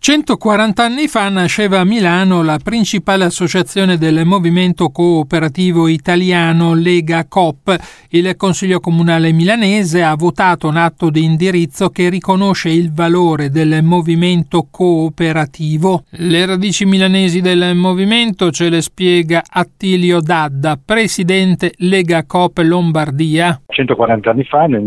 140 anni fa nasceva a Milano la principale associazione del movimento cooperativo italiano Lega Coop. Il Consiglio Comunale milanese ha votato un atto di indirizzo che riconosce il valore del movimento cooperativo. Le radici milanesi del movimento ce le spiega Attilio Dadda, presidente Lega Coop Lombardia. 140 anni fa, nel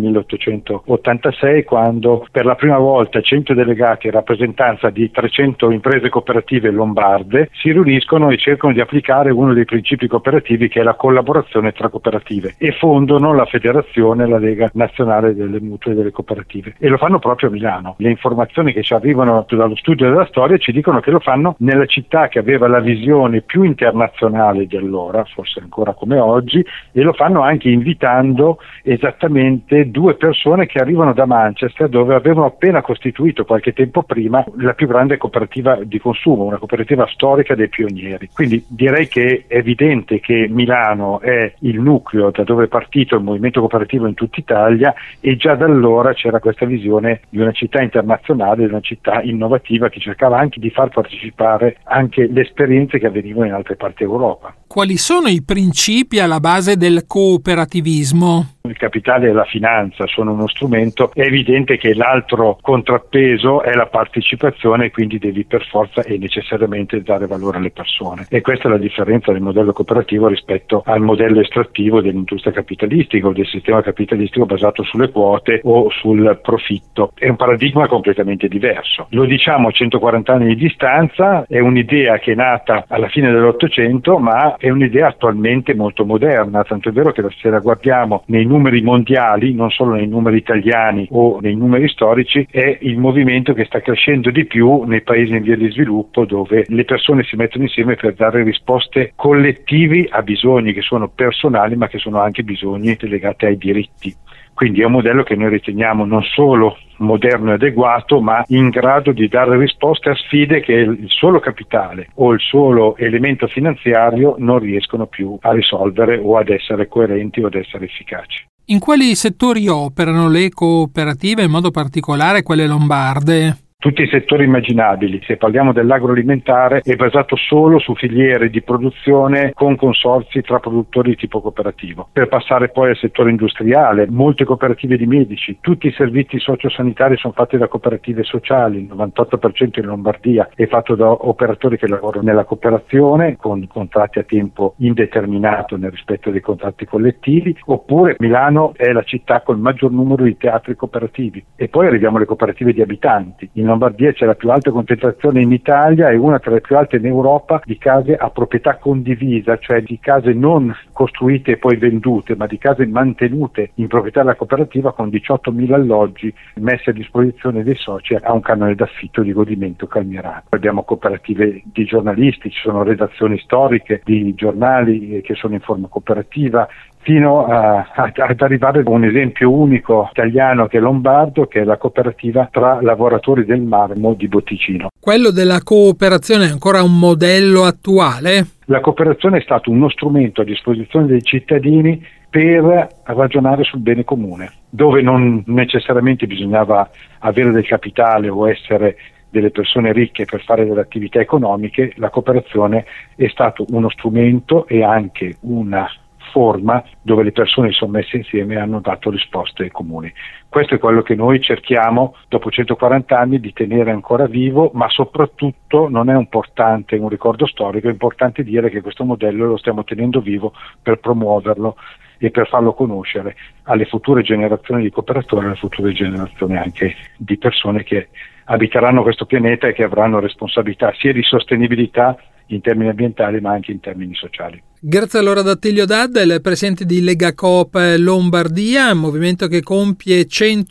1886, quando per la prima volta 100 delegati in rappresentanza di 300 imprese cooperative lombarde si riuniscono e cercano di applicare uno dei principi cooperativi, che è la collaborazione tra cooperative, e fondano la federazione, la Lega Nazionale delle Mutue e delle Cooperative, e lo fanno proprio a Milano. Le informazioni che ci arrivano dallo studio della storia ci dicono che lo fanno nella città che aveva la visione più internazionale di allora, forse ancora come oggi, e lo fanno anche invitando esattamente due persone che arrivano da Manchester, dove avevano appena costituito qualche tempo prima la più grande cooperativa di consumo, una cooperativa storica dei pionieri. Quindi direi che è evidente che Milano è il nucleo da dove è partito il movimento cooperativo in tutta Italia, e già da allora c'era questa visione di una città internazionale, di una città innovativa che cercava anche di far partecipare anche le esperienze che avvenivano in altre parti d'Europa. Quali sono i principi alla base del cooperativismo? Il capitale e la finanza sono uno strumento, è evidente che l'altro contrappeso è la partecipazione, quindi devi per forza e necessariamente dare valore alle persone, e questa è la differenza del modello cooperativo rispetto al modello estrattivo dell'industria capitalistica o del sistema capitalistico basato sulle quote o sul profitto. È un paradigma completamente diverso. Lo diciamo a 140 anni di distanza, è un'idea che è nata alla fine dell'Ottocento, ma è un'idea attualmente molto moderna, tanto è vero che se la guardiamo nei numeri mondiali, non solo nei numeri italiani o nei numeri storici, è il movimento che sta crescendo di più nei paesi in via di sviluppo, dove le persone si mettono insieme per dare risposte collettivi a bisogni che sono personali, ma che sono anche bisogni legati ai diritti. Quindi è un modello che noi riteniamo non solo moderno e adeguato, ma in grado di dare risposte a sfide che il solo capitale o il solo elemento finanziario non riescono più a risolvere o ad essere coerenti o ad essere efficaci. In quali settori operano le cooperative, in modo particolare quelle lombarde? Tutti i settori immaginabili. Se parliamo dell'agroalimentare, è basato solo su filiere di produzione con consorzi tra produttori di tipo cooperativo. Per passare poi al settore industriale, molte cooperative di medici, tutti i servizi sociosanitari sono fatti da cooperative sociali, il 98% in Lombardia è fatto da operatori che lavorano nella cooperazione con contratti a tempo indeterminato nel rispetto dei contratti collettivi. Oppure Milano è la città con il maggior numero di teatri cooperativi, e poi arriviamo alle cooperative di abitanti. In Lombardia c'è la più alta concentrazione in Italia e una tra le più alte in Europa di case a proprietà condivisa, cioè di case non costruite e poi vendute, ma di case mantenute in proprietà della cooperativa, con 18.000 alloggi messi a disposizione dei soci a un canone d'affitto di godimento calmierato. Abbiamo cooperative di giornalisti, ci sono redazioni storiche di giornali che sono in forma cooperativa, fino ad arrivare a un esempio unico italiano che è lombardo, che è la cooperativa tra lavoratori del marmo di Botticino. Quello della cooperazione è ancora un modello attuale? La cooperazione è stato uno strumento a disposizione dei cittadini per ragionare sul bene comune, dove non necessariamente bisognava avere del capitale o essere delle persone ricche per fare delle attività economiche. La cooperazione è stato uno strumento e anche una forma dove le persone si sono messe insieme e hanno dato risposte comuni. Questo è quello che noi cerchiamo dopo 140 anni di tenere ancora vivo, ma soprattutto non è importante un ricordo storico, è importante dire che questo modello lo stiamo tenendo vivo per promuoverlo e per farlo conoscere alle future generazioni di cooperatori, alle future generazioni anche di persone che abiteranno questo pianeta e che avranno responsabilità sia di sostenibilità in termini ambientali ma anche in termini sociali. Grazie allora ad Attilio Dadda, il presidente di Lega Coop Lombardia, movimento che compie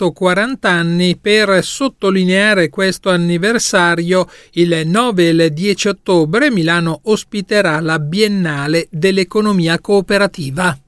140 anni. Per sottolineare questo anniversario, il 9 e il 10 ottobre Milano ospiterà la Biennale dell'Economia Cooperativa.